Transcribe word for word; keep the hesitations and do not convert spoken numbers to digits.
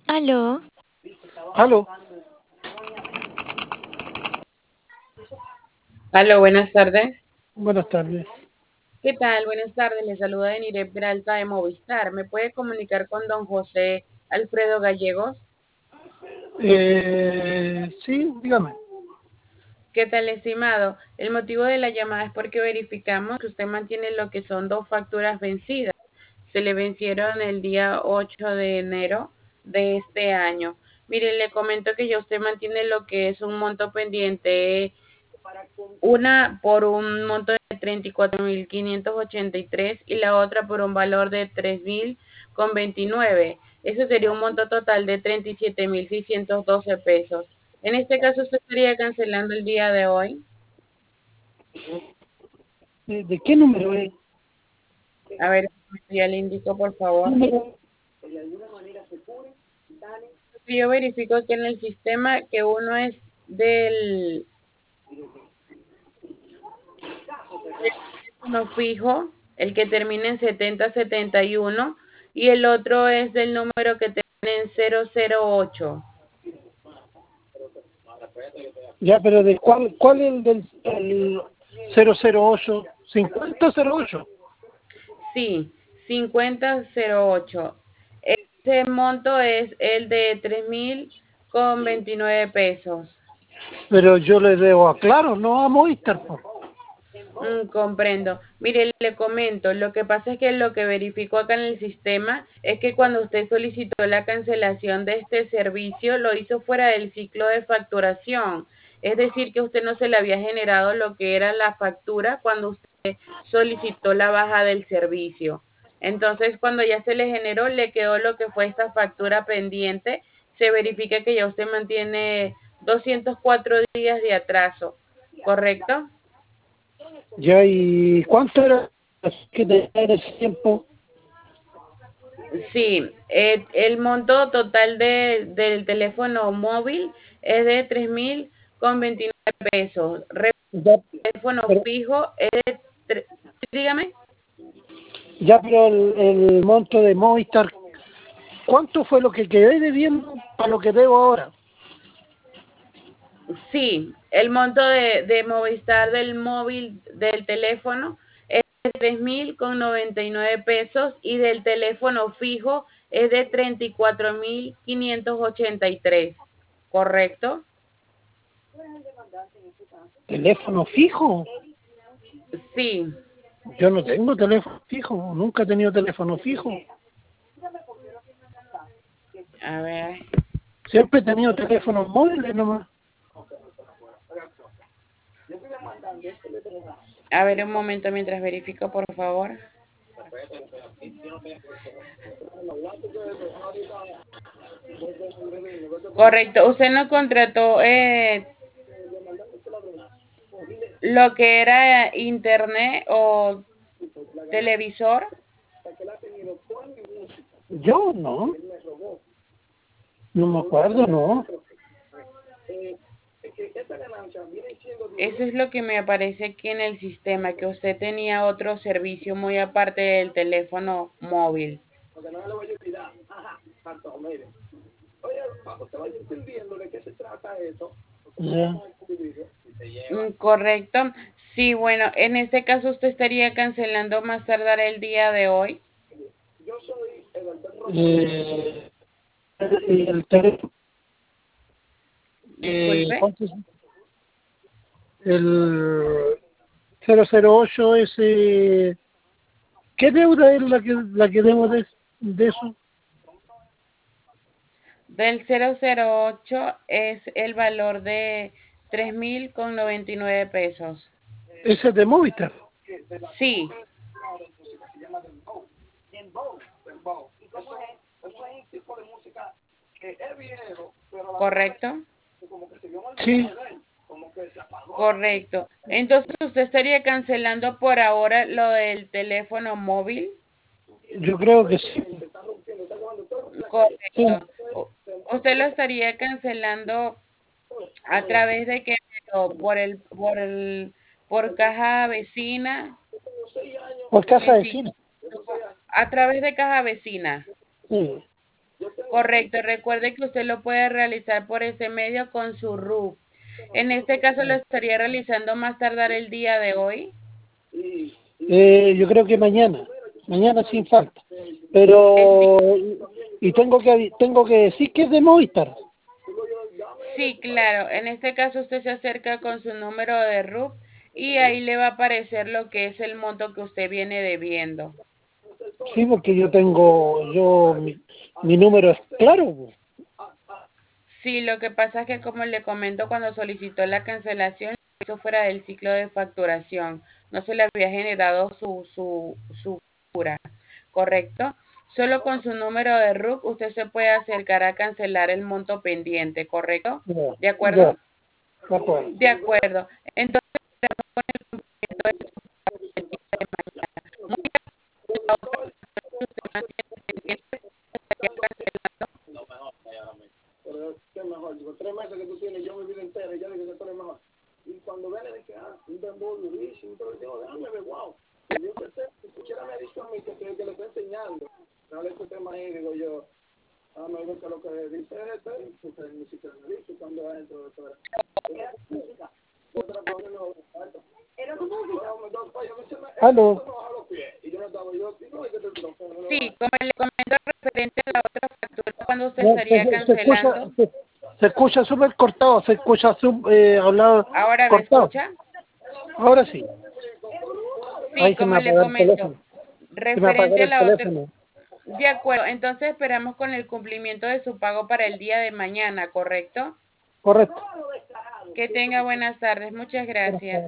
Aló, Aló, Aló, buenas tardes. buenas tardes. ¿Qué tal? Buenas tardes. Le saluda Denire Peralta de Movistar. ¿Me puede comunicar con don José Alfredo Gallegos? Eh, sí, dígame. ¿Qué tal, estimado? El motivo de la llamada es porque verificamos que usted mantiene lo que son dos facturas vencidas. Se le vencieron el día ocho de enero de este año. Mire, le comento que ya usted mantiene lo que es un monto pendiente, una por un monto de treinta y cuatro mil quinientos ochenta y tres y la otra por un valor de tres mil con veintinueve. Eso sería un monto total de treinta y siete mil seiscientos doce pesos. En este caso, usted estaría cancelando el día de hoy. ¿De, de qué número es? A ver, ya le indico, por favor. Número. Yo verifico aquí en el sistema que uno es del teléfono fijo, el que termina en setenta setenta y uno, y el otro es del número que termina en cero cero ocho. Ya, pero ¿de cuál, cuál es el del el cero cero ocho? ¿cincuenta cero ocho? Sí, cincuenta cero ocho. Ese monto es el de tres mil con veintinueve pesos. Pero yo le debo a Claro, no a Movistar, po. Mm, comprendo. Mire, le comento, lo que pasa es que lo que verificó acá en el sistema es que cuando usted solicitó la cancelación de este servicio, lo hizo fuera del ciclo de facturación. Es decir, que usted no se le había generado lo que era la factura cuando usted solicitó la baja del servicio. Entonces, cuando ya se le generó, le quedó lo que fue esta factura pendiente. Se verifica que ya usted mantiene doscientos cuatro días de atraso, ¿correcto? Ya, ¿y cuánto era que tenía en ese tiempo? Sí, eh, el monto total de, del teléfono móvil es de tres mil con veintinueve pesos. Re- Ya, Teléfono pero, fijo es de, tre- dígame, ya, pero el, el monto de Movistar, ¿cuánto fue lo que quedé debiendo para lo que debo ahora? sí, el monto de, de Movistar del móvil del teléfono es de tres mil con noventa y nueve pesos y del teléfono fijo es de treinta y cuatro mil quinientos ochenta y tres, ¿correcto? ¿Teléfono fijo? Sí, Yo no tengo teléfono fijo, nunca he tenido teléfono fijo. a ver. Siempre he tenido teléfonos móviles nomás. A ver un momento mientras verifico, por favor. Correcto. Usted no contrató eh, lo que era internet o televisor. Yo no, no me acuerdo, no. Eso es lo que me aparece aquí en el sistema, que usted tenía otro servicio muy aparte del teléfono móvil. Ya. Mm, correcto. Sí, bueno, en este caso usted estaría cancelando más tardar el día de hoy. Eh, el teléfono, eh, Disculpe. ¿cuánto es? El cero cero ocho ese, ¿qué deuda es la que la que debo de, de eso? Del cero cero ocho es el valor de tres mil con noventa y nueve pesos. Ese es de Movistar. Sí, correcto, Sí, correcto. Entonces usted estaría cancelando por ahora lo del teléfono móvil. yo creo que sí. Sí. Correcto. U- Usted lo estaría cancelando a través de que por el por el por caja vecina, Por casa necesito vecina. a través de caja vecina. Sí. Correcto, recuerde que usted lo puede realizar por ese medio con su R U P. En este caso lo estaría realizando más tardar el día de hoy. Eh, yo creo que mañana, mañana sin falta. Pero, y tengo que tengo que decir que es de Movistar. Sí, claro. En este caso usted se acerca con su número de R U P y ahí le va a aparecer lo que es el monto que usted viene debiendo. Sí, porque yo tengo, yo, mi, mi número es claro. Sí, lo que pasa es que como le comento, cuando solicitó la cancelación, eso fuera del ciclo de facturación. No se le había generado su, su, su factura, ¿correcto? Solo con su número de R U P usted se puede acercar a cancelar el monto pendiente, ¿correcto? Ya, ¿De acuerdo? ya, de acuerdo. De acuerdo. Entonces, Pero qué mejor, digo, tres meses que tú tienes, yo mi vida entera, y ya digo que tú eres mejor. Y cuando ven de que, ah, un dembow durísimo, pero digo, déjame ver, wow. Y yo pensé, si siquiera me ha dicho a mí que, que, que le estoy enseñando, no le escuché más ahí, digo yo, ah, me gusta lo que dice este, porque ni siquiera me dice cuando va dentro de fuera. Otra cosa no, era tu música. Aló. sí, como le comento referente a la otra factura, cuando usted No, estaría se, se escucha, cancelando, se, se escucha súper cortado, se escucha sub, eh, hablado ¿ahora me cortado. escucha? Ahora sí. Sí, Ahí se como me le apagó el comento, teléfono. Se me apagó referente a el la otra, teléfono. de acuerdo, entonces esperamos con el cumplimiento de su pago para el día de mañana, ¿correcto? Correcto. Que tenga buenas tardes, muchas gracias.